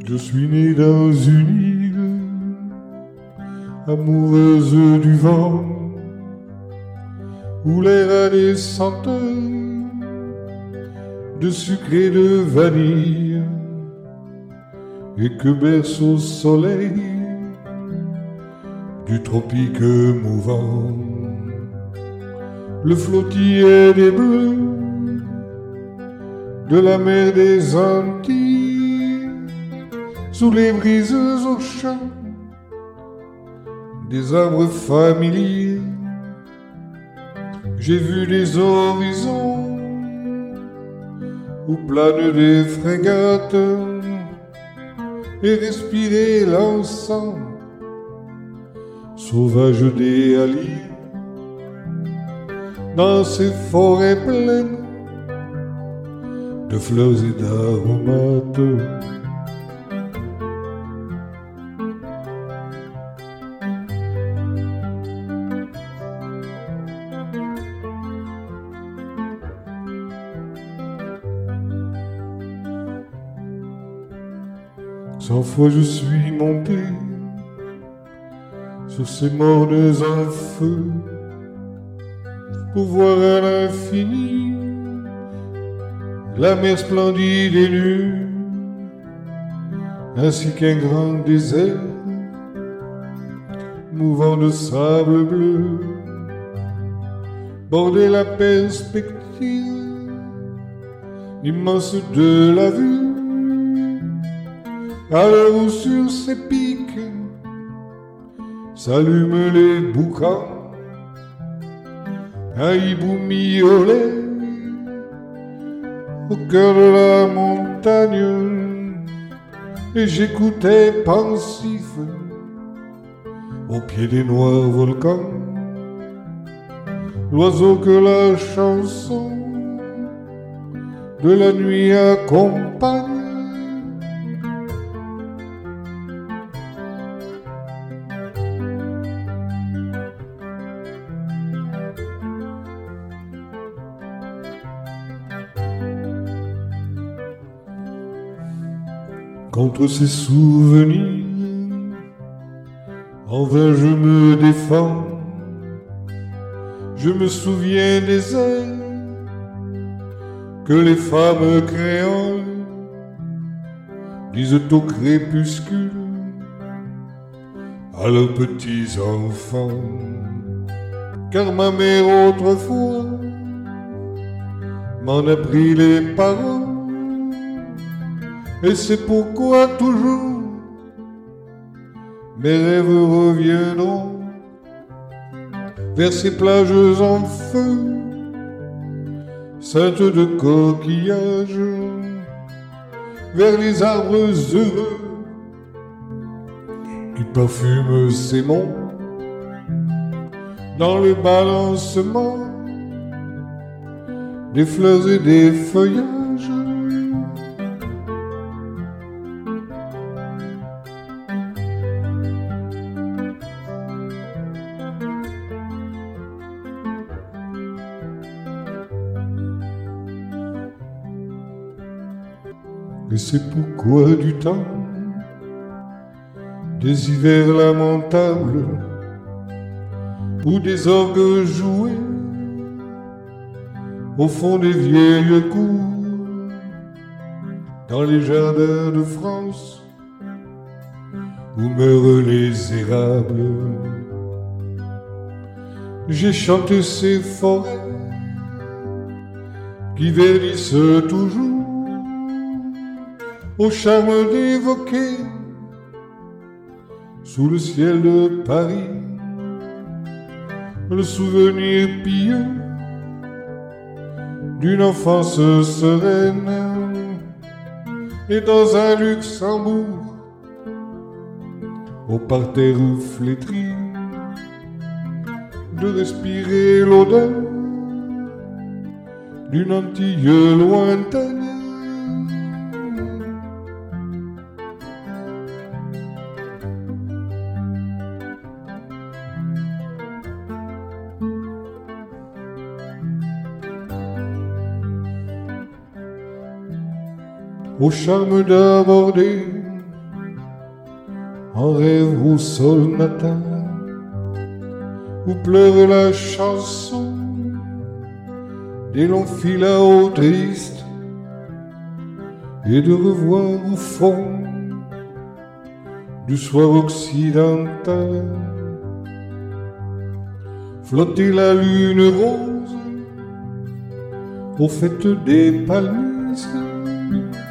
Je suis né dans une île, amoureuse du vent, où l'air a des senteurs de sucre et de vanille, et que berce au soleil du tropique mouvant le flottillet des bleus de la mer des Antilles, sous les brises au champ des arbres familiers. J'ai vu des horizons où planent des frégates et respirer l'encens sauvage des halliers dans ces forêts pleines de fleurs et d'aromates. Cent fois je suis monté sur ces mornes en feu pour voir à l'infini la mer splendide et nue, ainsi qu'un grand désert mouvant de sable bleu, bordé la perspective immense de la vue, à l'heure où sur ces pics s'allument les boucans, un hibou miaulet au cœur de la montagne, et j'écoutais pensif au pied des noirs volcans l'oiseau que la chanson de la nuit accompagne. Contre ces souvenirs, en vain je me défends. Je me souviens des airs que les femmes créoles disent au crépuscule à leurs petits enfants. Car ma mère autrefois m'en a pris les paroles, et c'est pourquoi toujours mes rêves reviendront vers ces plages en feu, saintes de coquillages, vers les arbres heureux qui parfument ces monts dans le balancement des fleurs et des feuillages. Et c'est pourquoi du temps des hivers lamentables où des orgues jouaient au fond des vieilles cours, dans les jardins de France où meurent les érables, j'ai chanté ces forêts qui verdissent toujours au charme d'évoquer sous le ciel de Paris le souvenir pieux d'une enfance sereine, et dans un Luxembourg au parterre flétri de respirer l'odeur d'une Antille lointaine. Au charme d'aborder en rêve au sol natal, où pleure la chanson des longs filao tristes, et de revoir au fond du soir occidental flotter la lune rose aux fêtes des palmistes,